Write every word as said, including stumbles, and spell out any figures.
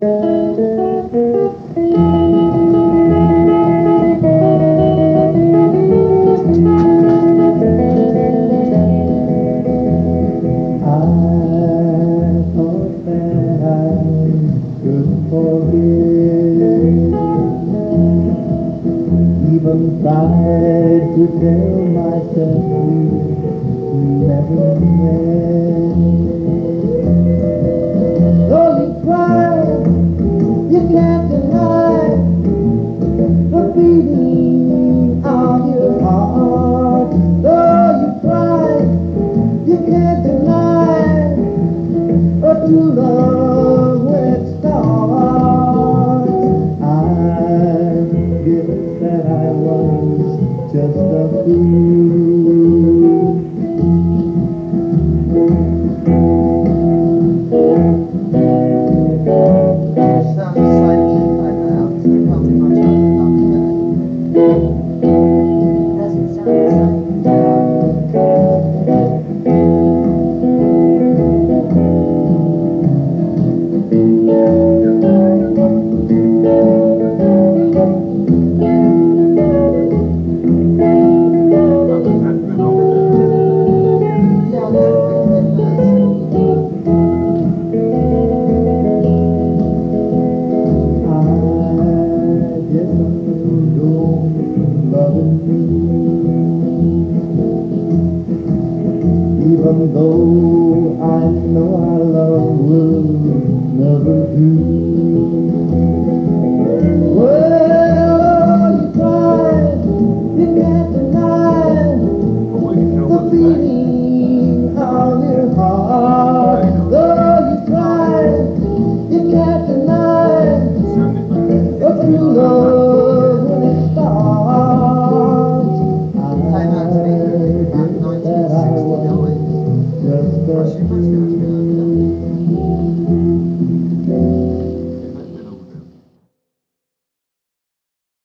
Even tried to tell myself we never met. Though you cried, you can't deny the beating of your heart. Though you cried, you can't deny a true love when it starts. I guess that I was just a fool. Sounds just like me right now. So tell me much of Doesn't sound exciting. Yeah, okay, fifteen minutes. I guess I'm going loving me, even though I know our love will never do.